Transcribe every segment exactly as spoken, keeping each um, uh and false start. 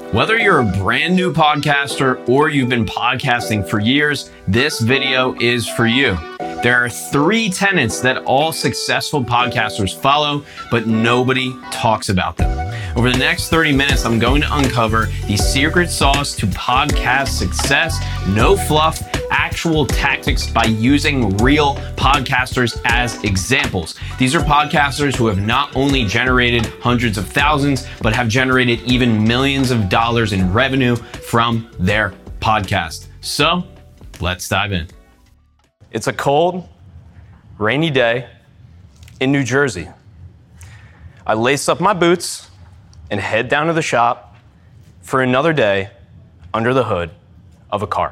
Whether you're a brand new podcaster or you've been podcasting for years, this video is for you. There are three tenets that all successful podcasters follow, but nobody talks about them. Over the next thirty minutes, I'm going to uncover the secret sauce to podcast success, no fluff, actual tactics by using real podcasters as examples. These are podcasters who have not only generated hundreds of thousands, but have generated even millions of dollars in revenue from their podcast. So let's dive in. It's a cold, rainy day in New Jersey. I lace up my boots and head down to the shop for another day under the hood of a car.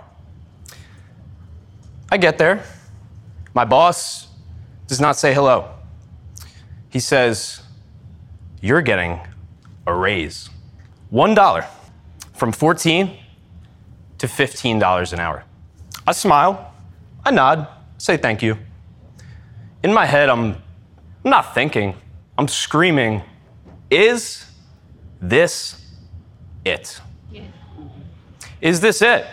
I get there. My boss does not say hello. He says, "You're getting a raise. One dollar from fourteen to fifteen dollars an hour." I smile, I nod, say thank you. In my head, I'm, I'm not thinking, I'm screaming, "Is this it? Yeah. Is this it?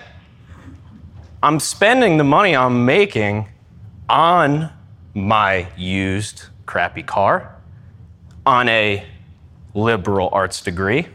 I'm spending the money I'm making on my used crappy car, on a liberal arts degree,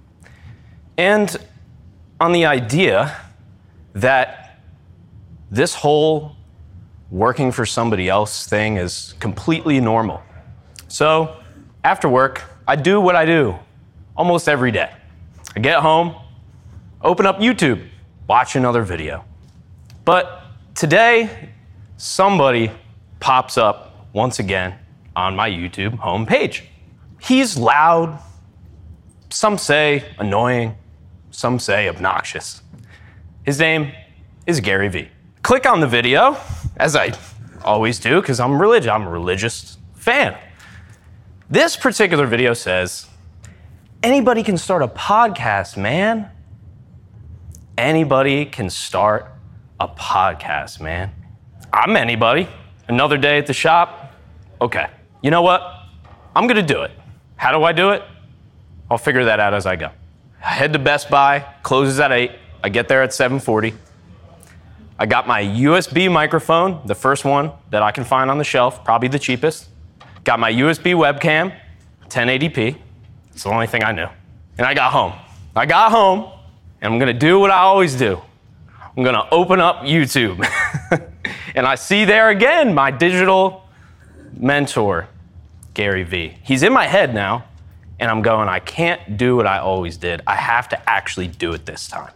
and on the idea that this whole working for somebody else thing is completely normal." So after work, I do what I do almost every day. I get home, open up YouTube, watch another video. But today, somebody pops up once again on my YouTube homepage. He's loud, some say annoying, some say obnoxious. His name is Gary Vee. Click on the video, as I always do, because I'm religious. I'm a religious fan. This particular video says, "Anybody can start a podcast, man. Anybody can start a podcast, man." I'm anybody. Another day at the shop. Okay, you know what? I'm gonna do it. How do I do it? I'll figure that out as I go. I head to Best Buy, closes at eight. I get there at seven forty. I got my U S B microphone, the first one that I can find on the shelf, probably the cheapest. Got my U S B webcam, ten eighty p. It's the only thing I knew. And I got home. I got home, and I'm gonna do what I always do. I'm gonna open up YouTube. And I see there again my digital mentor, Gary Vee. He's in my head now, and I'm going, I can't do what I always did. I have to actually do it this time.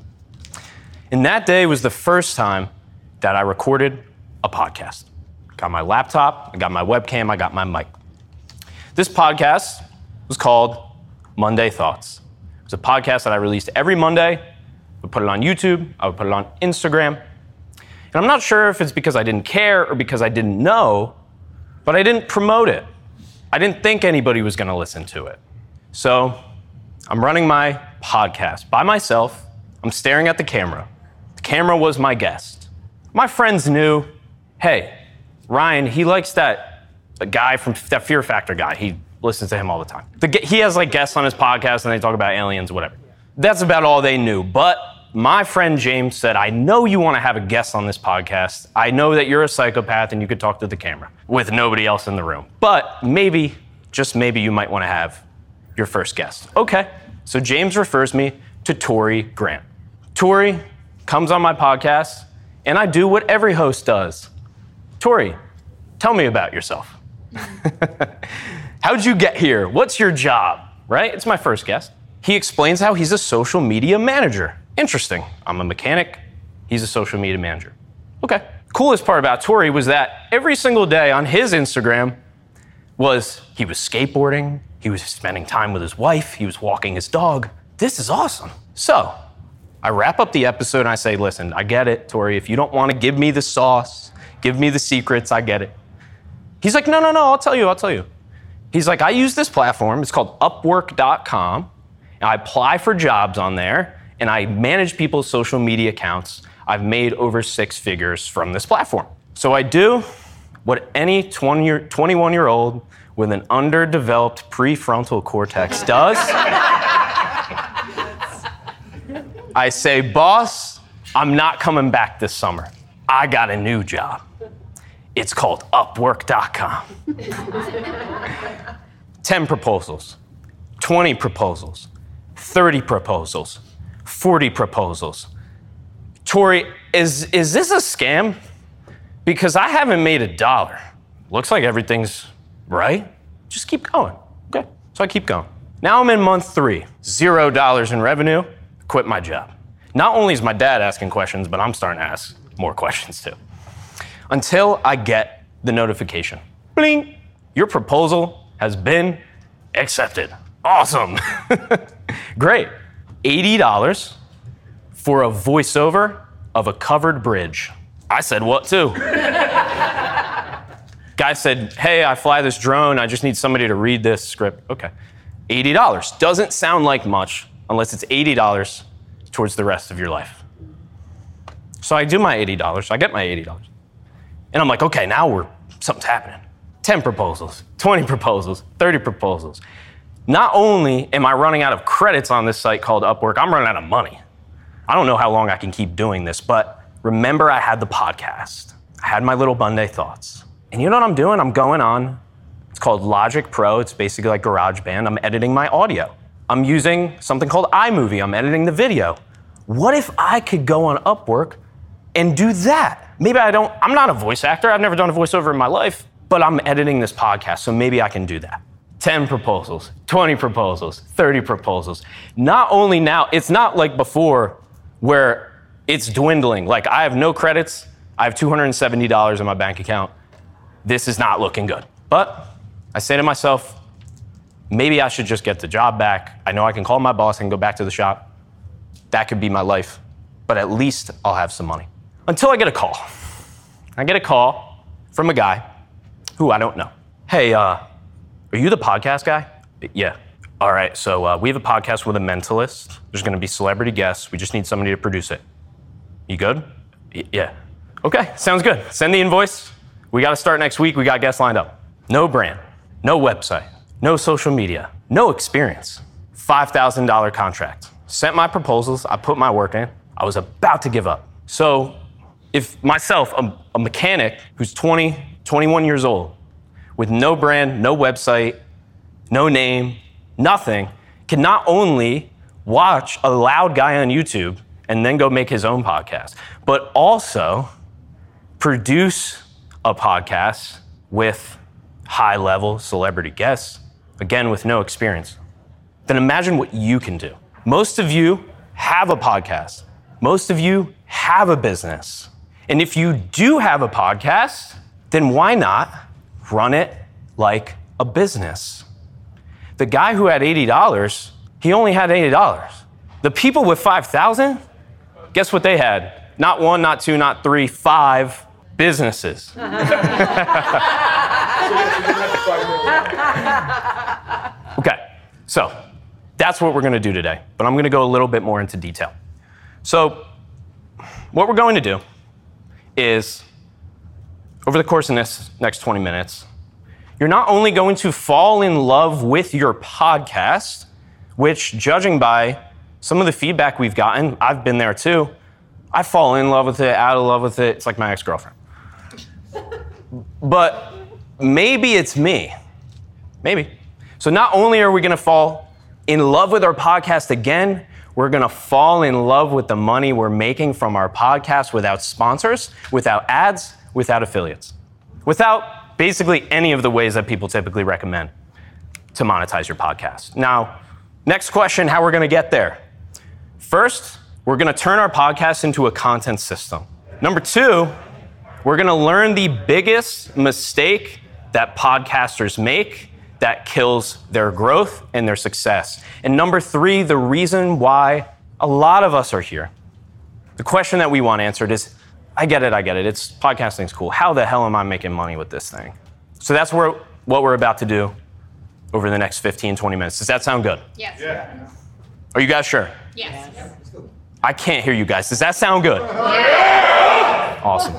And that day was the first time that I recorded a podcast. Got my laptop, I got my webcam, I got my mic. This podcast was called Monday Thoughts. It was a podcast that I released every Monday. I would put it on YouTube, I would put it on Instagram. And I'm not sure if it's because I didn't care or because I didn't know, but I didn't promote it. I didn't think anybody was gonna listen to it. So I'm running my podcast by myself. I'm staring at the camera. The camera was my guest. My friends knew, hey, Ryan, he likes that guy from that Fear Factor guy. He listens to him all the time. The, he has like guests on his podcast and they talk about aliens, whatever. That's about all they knew. But my friend James said, "I know you want to have a guest on this podcast. I know that you're a psychopath and you could talk to the camera with nobody else in the room. But maybe, just maybe you might want to have your first guest." Okay, so James refers me to Tori Grant. Tori comes on my podcast and I do what every host does. "Tori, tell me about yourself." "How'd you get here? What's your job?" Right? It's my first guest. He explains how he's a social media manager. Interesting. I'm a mechanic. He's a social media manager. Okay. Coolest part about Tori was that every single day on his Instagram was he was skateboarding, he was spending time with his wife, he was walking his dog. This is awesome. So I wrap up the episode and I say, "Listen, I get it, Tori. If you don't want to give me the sauce, give me the secrets, I get it." He's like, no, no, no, I'll tell you, I'll tell you. He's like, "I use this platform. It's called upwork dot com. And I apply for jobs on there and I manage people's social media accounts. I've made over six figures from this platform." So I do what any twenty, twenty-one-year-old with an underdeveloped prefrontal cortex does. I say, boss, I'm not coming back this summer. I got a new job. It's called Upwork dot com. ten proposals, twenty proposals, thirty proposals, forty proposals. Tori, is, is this a scam? Because I haven't made a dollar. Looks like everything's right. Just keep going. Okay, so I keep going. Now I'm in month three, zero dollars in revenue, quit my job. Not only is my dad asking questions, but I'm starting to ask more questions too. Until I get the notification. Bling, your proposal has been accepted. Awesome. Great. eighty dollars for a voiceover of a covered bridge. I said, what too? Guy said, hey, I fly this drone. I just need somebody to read this script. Okay. eighty dollars. Doesn't sound like much unless it's eighty dollars towards the rest of your life. So I do my eighty dollars. I get my eighty dollars. And I'm like, okay, now we're, something's happening. ten proposals, twenty proposals, thirty proposals. Not only am I running out of credits on this site called Upwork, I'm running out of money. I don't know how long I can keep doing this, but remember I had the podcast. I had my little Monday thoughts. And you know what I'm doing? I'm going on, it's called Logic Pro. It's basically like GarageBand. I'm editing my audio. I'm using something called iMovie. I'm editing the video. What if I could go on Upwork and do that? Maybe I don't, I'm not a voice actor. I've never done a voiceover in my life, but I'm editing this podcast, so maybe I can do that. ten proposals, twenty proposals, thirty proposals. Not only now, it's not like before where it's dwindling. Like I have no credits. I have two hundred seventy dollars in my bank account. This is not looking good. But I say to myself, maybe I should just get the job back. I know I can call my boss and go back to the shop. That could be my life, but at least I'll have some money. Until I get a call. I get a call from a guy who I don't know. Hey, uh, are you the podcast guy? Yeah. All right, so uh, we have a podcast with a mentalist. There's gonna be celebrity guests. We just need somebody to produce it. You good? Y- yeah. Okay, sounds good. Send the invoice. We gotta start next week. We got guests lined up. No brand, no website, no social media, no experience. five thousand dollars contract. Sent my proposals, I put my work in. I was about to give up. So if myself, a, a mechanic who's twenty, twenty-one years old, with no brand, no website, no name, nothing, can not only watch a loud guy on YouTube and then go make his own podcast, but also produce a podcast with high-level celebrity guests, again, with no experience, then imagine what you can do. Most of you have a podcast. Most of you have a business. And if you do have a podcast, then why not run it like a business? The guy who had eighty dollars, he only had eighty dollars. The people with five thousand, guess what they had? Not one, not two, not three, five businesses. Okay, so that's what we're gonna do today, but I'm gonna go a little bit more into detail. So what we're going to do is, over the course of this next twenty minutes, you're not only going to fall in love with your podcast, which, judging by some of the feedback we've gotten, I've been there too. I fall in love with it, out of love with it. It's like my ex-girlfriend. But maybe it's me. Maybe. So not only are we going to fall in love with our podcast again, we're going to fall in love with the money we're making from our podcast without sponsors, without ads, without affiliates, without basically any of the ways that people typically recommend to monetize your podcast. Now, next question, how we're going to get there. First, we're going to turn our podcast into a content system. Number two, we're going to learn the biggest mistake that podcasters make that kills their growth and their success. And number three, the reason why a lot of us are here. The question that we want answered is, I get it, I get it. It's podcasting's cool. How the hell am I making money with this thing? So that's where, what we're about to do over the next fifteen, twenty minutes. Does that sound good? Yes. Yeah. Are you guys sure? Yes. I can't hear you guys. Does that sound good? Yeah. Awesome.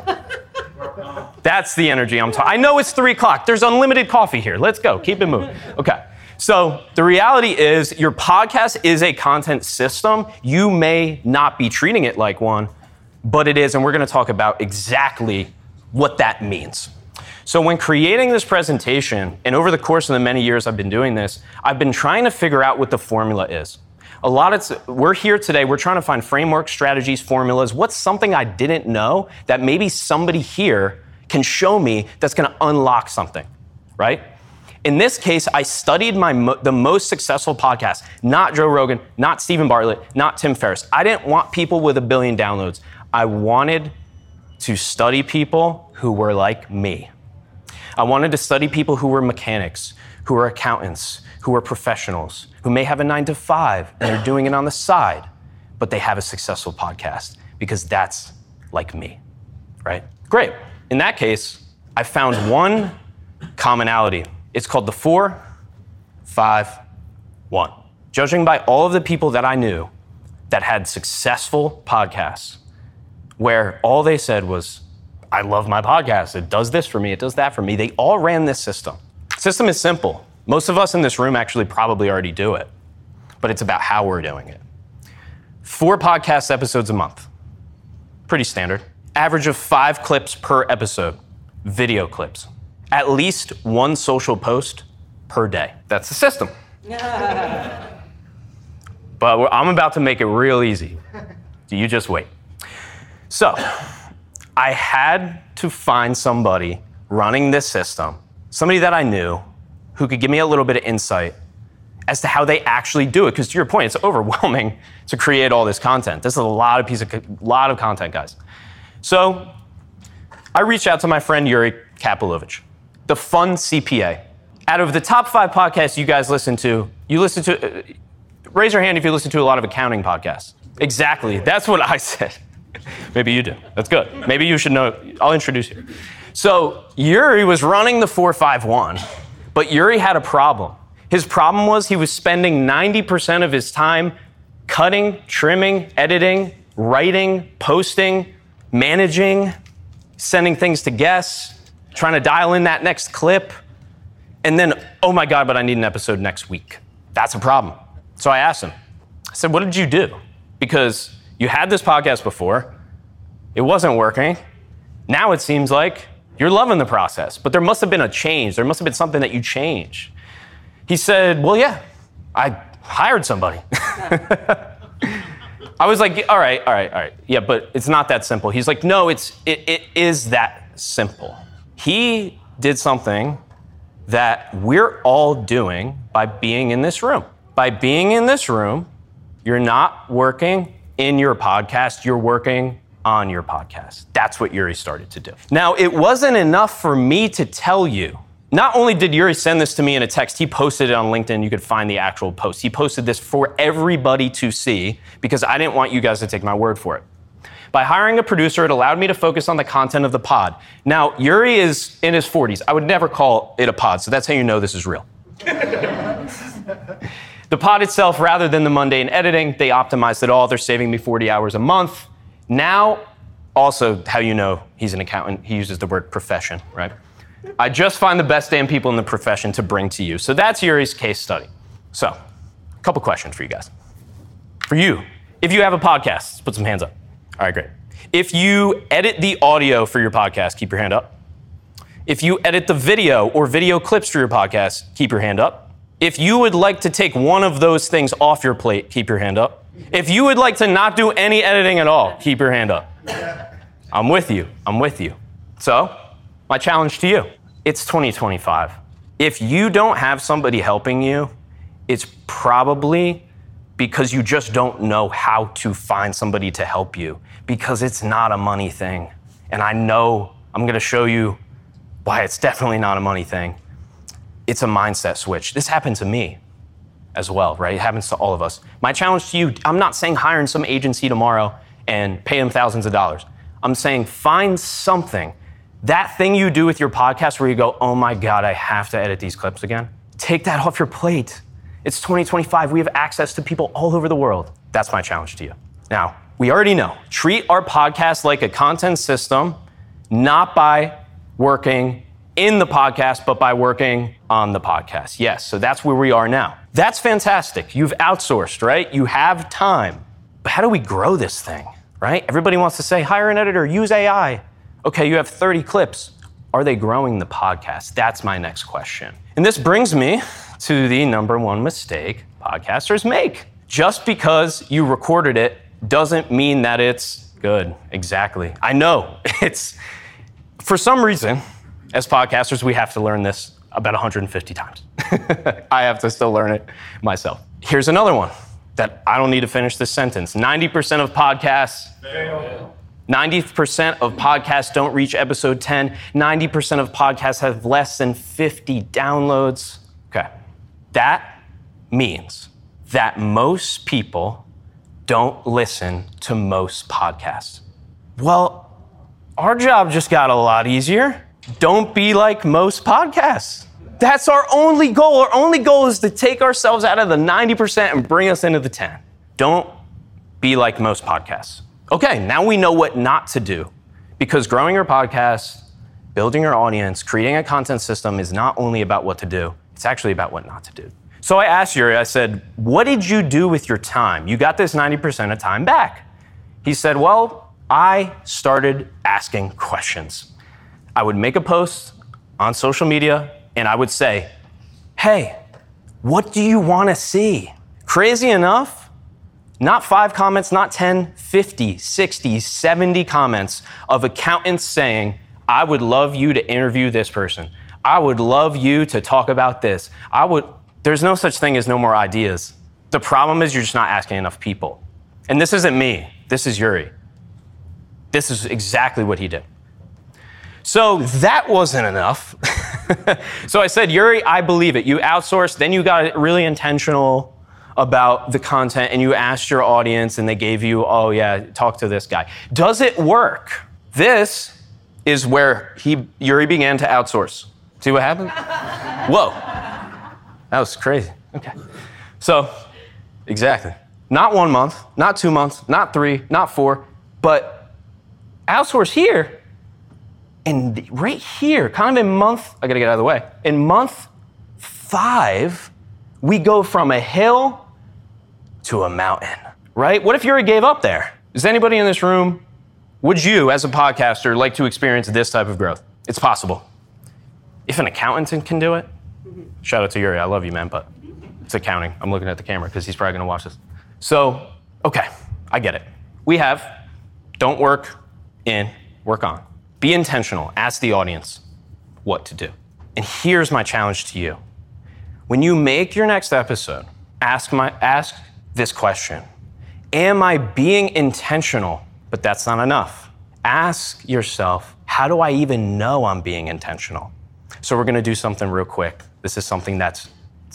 That's the energy I'm talking. I know it's three o'clock. There's unlimited coffee here. Let's go. Keep it moving. Okay. So the reality is your podcast is a content system. You may not be treating it like one, but it is, and we're gonna talk about exactly what that means. So when creating this presentation, and over the course of the many years I've been doing this, I've been trying to figure out what the formula is. A lot of, we're here today, we're trying to find frameworks, strategies, formulas. What's something I didn't know that maybe somebody here can show me that's gonna unlock something, right? In this case, I studied my mo- the most successful podcasts, not Joe Rogan, not Stephen Bartlett, not Tim Ferriss. I didn't want people with a billion downloads. I wanted to study people who were like me. I wanted to study people who were mechanics, who were accountants, who were professionals, who may have a nine to five and they're doing it on the side, but they have a successful podcast because that's like me, right? Great. In that case, I found one commonality. It's called the four, five, one. Judging by all of the people that I knew that had successful podcasts, where all they said was, I love my podcast. It does this for me. It does that for me. They all ran this system. System is simple. Most of us in this room actually probably already do it, but it's about how we're doing it. Four podcast episodes a month. Pretty standard. Average of five clips per episode, video clips. At least one social post per day. That's the system. But I'm about to make it real easy. So you just wait. So I had to find somebody running this system, somebody that I knew who could give me a little bit of insight as to how they actually do it. Because to your point, it's overwhelming to create all this content. This is a lot of piece of lot of content, guys. So I reached out to my friend Yuri Kapilovich, the fun C P A. Out of the top five podcasts you guys listen to, you listen to, uh, raise your hand if you listen to a lot of accounting podcasts. Exactly, that's what I said. Maybe you do, that's good. Maybe you should know, I'll introduce you. So Yuri was running the four five one, but Yuri had a problem. His problem was he was spending ninety percent of his time cutting, trimming, editing, writing, posting, managing, sending things to guests, trying to dial in that next clip, and then, oh my God, but I need an episode next week. That's a problem. So I asked him, I said, what did you do? Because you had this podcast before, it wasn't working. Now it seems like you're loving the process, but there must have been a change. There must have been something that you changed. He said, well, yeah, I hired somebody. I was like, all right, all right, all right. Yeah, but it's not that simple. He's like, no, it's it, it is that simple. He did something that we're all doing by being in this room. By being in this room, you're not working in your podcast, you're working on your podcast. That's what Yuri started to do. Now, it wasn't enough for me to tell you. Not only did Yuri send this to me in a text, he posted it on LinkedIn. You could find the actual post. He posted this for everybody to see because I didn't want you guys to take my word for it. By hiring a producer, it allowed me to focus on the content of the pod. Now, Yuri is in his forties. I would never call it a pod, so that's how you know this is real. The pod itself, rather than the mundane editing, they optimized it all. They're saving me forty hours a month. Now, also how you know he's an accountant, he uses the word profession, right? I just find the best damn people in the profession to bring to you. So that's Yuri's case study. So, a couple questions for you guys. For you, if you have a podcast, put some hands up. All right, great. If you edit the audio for your podcast, keep your hand up. If you edit the video or video clips for your podcast, keep your hand up. If you would like to take one of those things off your plate, keep your hand up. If you would like to not do any editing at all, keep your hand up. I'm with you, I'm with you. So, my challenge to you, it's twenty twenty-five. If you don't have somebody helping you, it's probably because you just don't know how to find somebody to help you, because it's not a money thing. And I know I'm gonna show you why it's definitely not a money thing. It's a mindset switch. This happened to me as well, right? It happens to all of us. My challenge to you, I'm not saying hiring some agency tomorrow and pay them thousands of dollars. I'm saying find something, that thing you do with your podcast where you go, oh my God, I have to edit these clips again. Take that off your plate. It's twenty twenty-five, we have access to people all over the world. That's my challenge to you. Now, we already know, treat our podcast like a content system, not by working in the podcast, but by working on the podcast. Yes, so that's where we are now. That's fantastic. You've outsourced, right? You have time. But how do we grow this thing, right? Everybody wants to say, hire an editor, use A I. Okay, you have thirty clips. Are they growing the podcast? That's my next question. And this brings me to the number one mistake podcasters make. Just because you recorded it doesn't mean that it's good. Exactly. I know. It's, for some reason, as podcasters, we have to learn this about one hundred fifty times. I have to still learn it myself. Here's another one that I don't need to finish this sentence. ninety percent of podcasts fail. ninety percent of podcasts don't reach episode ten. ninety percent of podcasts have less than fifty downloads. Okay. That means that most people don't listen to most podcasts. Well, our job just got a lot easier. Don't be like most podcasts. That's our only goal. Our only goal is to take ourselves out of the ninety percent and bring us into the ten. Don't be like most podcasts. Okay, now we know what not to do, because growing your podcast, building your audience, creating a content system is not only about what to do, it's actually about what not to do. So I asked Yuri, I said, what did you do with your time? You got this ninety percent of time back. He said, well, I started asking questions. I would make a post on social media and I would say, hey, what do you want to see? Crazy enough, not five comments, not ten, fifty, sixty, seventy comments of accountants saying, I would love you to interview this person. I would love you to talk about this. I would, there's no such thing as no more ideas. The problem is you're just not asking enough people. And this isn't me, this is Yuri. This is exactly what he did. So that wasn't enough. So I said, Yuri, I believe it. You outsourced, then you got really intentional about the content and you asked your audience and they gave you, oh yeah, talk to this guy. Does it work? This is where he, Yuri began to outsource. See what happened? Whoa, that was crazy. Okay. So, exactly. Not one month, not two months, not three, not four, but outsource here. And right here, kind of in month, I gotta get out of the way. In month five, we go from a hill to a mountain, right? What if Yuri gave up there? Is anybody in this room, would you, as a podcaster, like to experience this type of growth? It's possible. If an accountant can do it, shout out to Yuri, I love you, man, but it's accounting. I'm looking at the camera because he's probably gonna watch this. So, okay, I get it. We have, don't work in, work on. Be intentional. Ask the audience what to do. And here's my challenge to you. When you make your next episode, ask my ask this question. Am I being intentional? But that's not enough. Ask yourself, how do I even know I'm being intentional? So we're gonna do something real quick. This is something that's,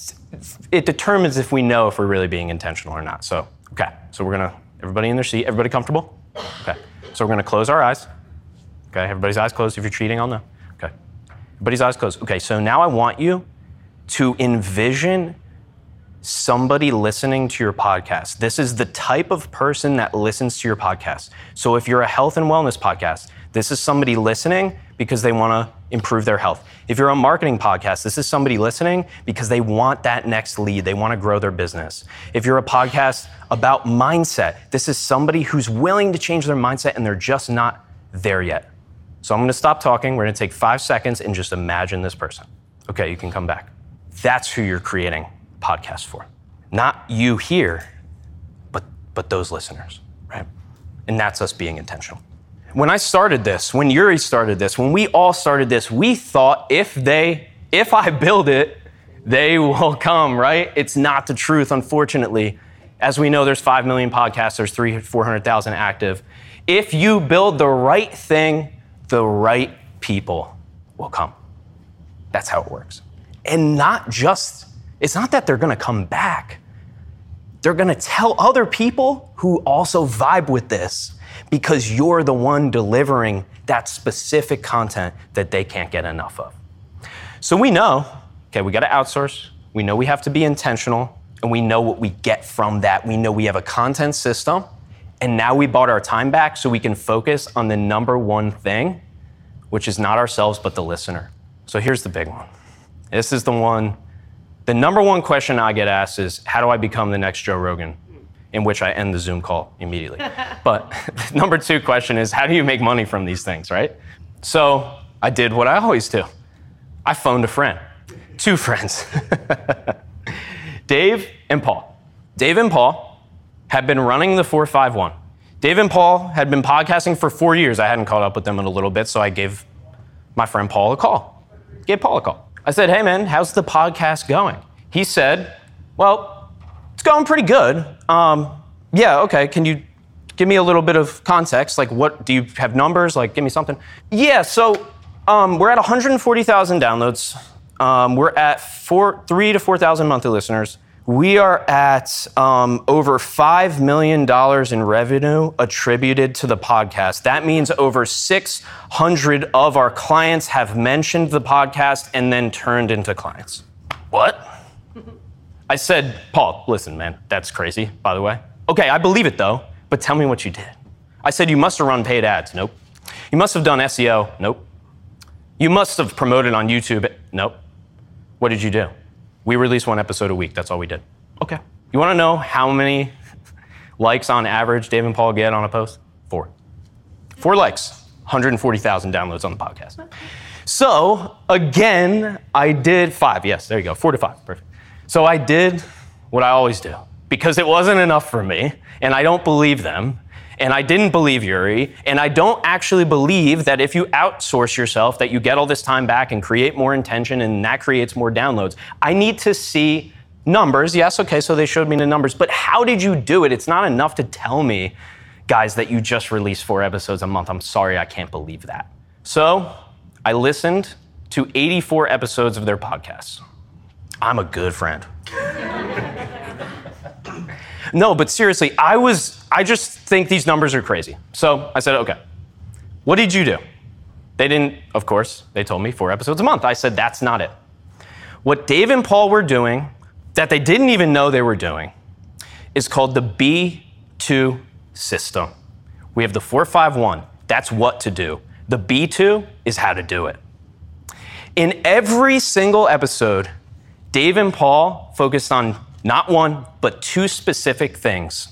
it determines if we know if we're really being intentional or not. So, okay, so we're gonna, everybody in their seat, everybody comfortable? Okay, so we're gonna close our eyes. Okay, everybody's eyes closed. If you're cheating, I'll know. Okay, everybody's eyes closed. Okay, so now I want you to envision somebody listening to your podcast. This is the type of person that listens to your podcast. So if you're a health and wellness podcast, this is somebody listening because they want to improve their health. If you're a marketing podcast, this is somebody listening because they want that next lead. They want to grow their business. If you're a podcast about mindset, this is somebody who's willing to change their mindset and they're just not there yet. So I'm gonna stop talking. We're gonna take five seconds and just imagine this person. Okay, you can come back. That's who you're creating a podcast for. Not you here, but, but those listeners, right? And that's us being intentional. When I started this, when Yuri started this, when we all started this, we thought if they, if I build it, they will come, right? It's not the truth, unfortunately. As we know, there's five million podcasts, there's three, four hundred thousand active. If you build the right thing, the right people will come. That's how it works. And not just, it's not that they're gonna come back. They're gonna tell other people who also vibe with this because you're the one delivering that specific content that they can't get enough of. So we know, okay, we gotta outsource. We know we have to be intentional and we know what we get from that. We know we have a content system. And now we bought our time back so we can focus on the number one thing, which is not ourselves, but the listener. So here's the big one. This is the one, the number one question I get asked is, how do I become the next Joe Rogan? In which I end the Zoom call immediately. But the number two question is, how do you make money from these things, right? So I did what I always do. I phoned a friend, two friends, Dave and Paul. Dave and Paul had been running the four five one. Dave and Paul had been podcasting for four years. I hadn't caught up with them in a little bit, so I gave my friend Paul a call. Gave Paul a call. I said, hey man, how's the podcast going? He said, well, it's going pretty good. Um, yeah, okay, can you give me a little bit of context? Like what, do you have numbers? Like give me something. Yeah, so um, we're at one hundred forty thousand downloads. Um, we're at four, three to four thousand monthly listeners. We are at um, over five million dollars in revenue attributed to the podcast. That means over six hundred of our clients have mentioned the podcast and then turned into clients. What? I said, Paul, listen, man, that's crazy, by the way. Okay, I believe it though, but tell me what you did. I said, you must have run paid ads. Nope. You must have done S E O. Nope. You must have promoted on YouTube. Nope. What did you do? We release one episode a week. That's all we did. Okay. You want to know how many likes on average Dave and Paul get on a post? Four. Four likes, one hundred forty thousand downloads on the podcast. So again, I did five. Yes, there you go. Four to five. Perfect. So I did what I always do because it wasn't enough for me and I don't believe them. And I didn't believe Yuri, and I don't actually believe that if you outsource yourself, that you get all this time back and create more intention, and that creates more downloads. I need to see numbers. Yes, okay, so they showed me the numbers, but how did you do it? It's not enough to tell me, guys, that you just released four episodes a month. I'm sorry, I can't believe that. So I listened to eighty-four episodes of their podcasts. I'm a good friend. No, but seriously, I was, I just think these numbers are crazy. So I said, okay, what did you do? They didn't, of course, they told me four episodes a month. I said, that's not it. What Dave and Paul were doing that they didn't even know they were doing is called the B two system. We have the four five one. That's what to do. The B two is how to do it. In every single episode, Dave and Paul focused on not one, but two specific things: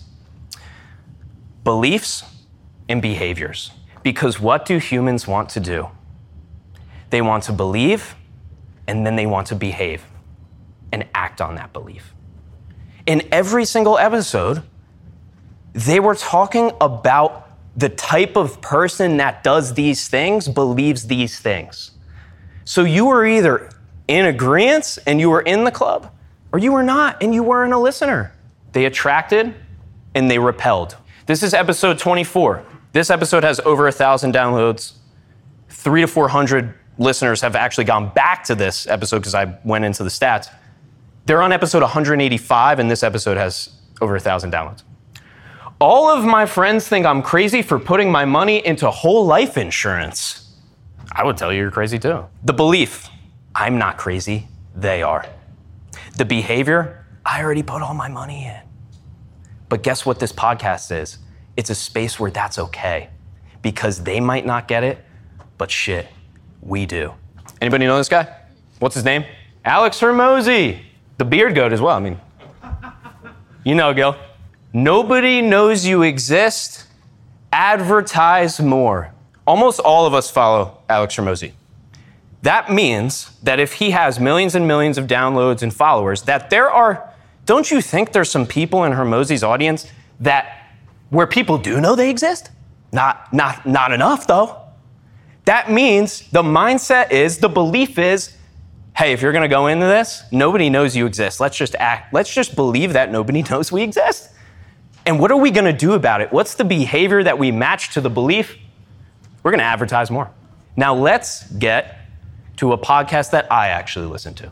beliefs and behaviors. Because what do humans want to do? They want to believe, and then they want to behave and act on that belief. In every single episode, they were talking about the type of person that does these things, believes these things. So you were either in agreement and you were in the club, or you were not, and you weren't a listener. They attracted and they repelled. This is episode twenty-four. This episode has over a thousand downloads. Three to four hundred listeners have actually gone back to this episode because I went into the stats. They're on episode one hundred eighty-five, and this episode has over a thousand downloads. All of my friends think I'm crazy for putting my money into whole life insurance. I would tell you you're crazy too. The belief, I'm not crazy, they are. The behavior, I already put all my money in. But guess what this podcast is? It's a space where that's okay, because they might not get it, but shit, we do. Anybody know this guy? What's his name? Alex Hormozi, the beard goat as well. I mean, you know, Gil. Nobody knows you exist. Advertise more. Almost all of us follow Alex Hormozi. That means that if he has millions and millions of downloads and followers, that there are, don't you think there's some people in Hormozi's audience that, where people do know they exist? Not, not, not enough though. That means the mindset is, the belief is, hey, if you're gonna go into this, nobody knows you exist. Let's just act, let's just believe that nobody knows we exist. And what are we gonna do about it? What's the behavior that we match to the belief? We're gonna advertise more. Now let's get to a podcast that I actually listen to.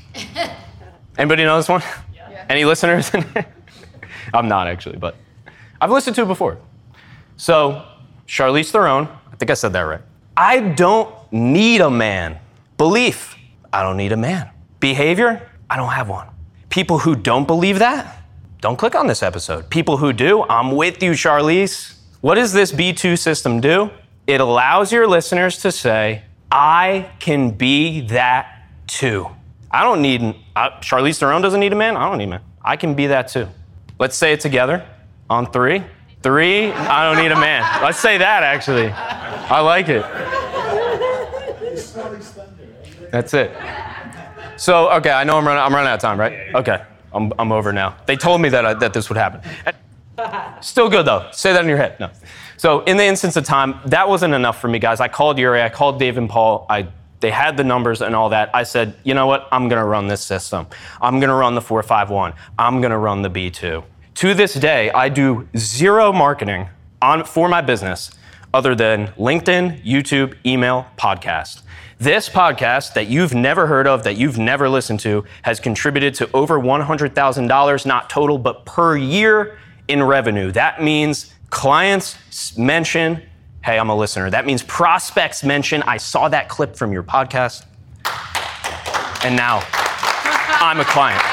Anybody know this one? Yeah. Any listeners? I'm not actually, but I've listened to it before. So, Charlize Theron, I think I said that right. I don't need a man. Belief, I don't need a man. Behavior, I don't have one. People who don't believe that, don't click on this episode. People who do, I'm with you, Charlize. What does this B two system do? It allows your listeners to say, I can be that too. I don't need, uh, Charlize Theron doesn't need a man. I don't need a man. I can be that too. Let's say it together on three. Three, I don't need a man. Let's say that actually. I like it. That's it. So, okay, I know I'm running, I'm running out of time, right? Okay, I'm, I'm over now. They told me that, I, that this would happen. Still good though, say that in your head, no. So in the instance of time, that wasn't enough for me, guys. I called Yuri, I called Dave and Paul, I, they had the numbers and all that. I said, you know what, I'm gonna run this system. I'm gonna run the four five one. I'm gonna run the B two. To this day, I do zero marketing on, for my business other than LinkedIn, YouTube, email, podcast. This podcast that you've never heard of, that you've never listened to, has contributed to over one hundred thousand dollars, not total, but per year in revenue. That means clients mention, hey, I'm a listener. That means prospects mention, I saw that clip from your podcast, and now I'm a client.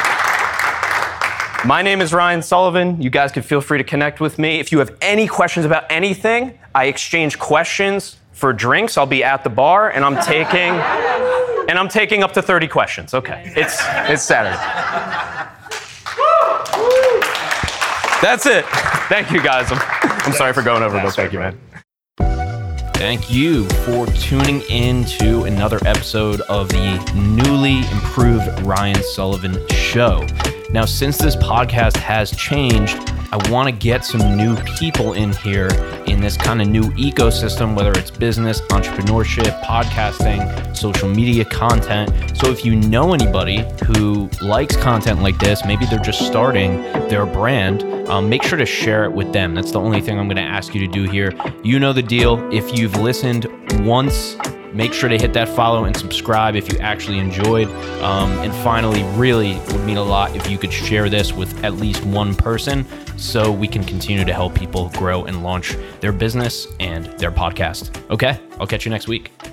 My name is Ryan Sullivan. You guys can feel free to connect with me. If you have any questions about anything, I exchange questions for drinks. I'll be at the bar and I'm taking and I'm taking up to thirty questions. Okay. It's it's Saturday. That's it. Thank you guys. I'm, I'm sorry for going over, but thank you, man. Thank you for tuning in to another episode of the newly improved Ryan Sullivan Show. Now, since this podcast has changed, I want to get some new people in here in this kind of new ecosystem, whether it's business, entrepreneurship, podcasting, social media content. So if you know anybody who likes content like this, maybe they're just starting their brand, um, make sure to share it with them. That's the only thing I'm going to ask you to do here. You know the deal. If you've listened once, make sure to hit that follow and subscribe if you actually enjoyed. Um, and finally, really it would mean a lot if you could share this with at least one person so we can continue to help people grow and launch their business and their podcast. Okay, I'll catch you next week.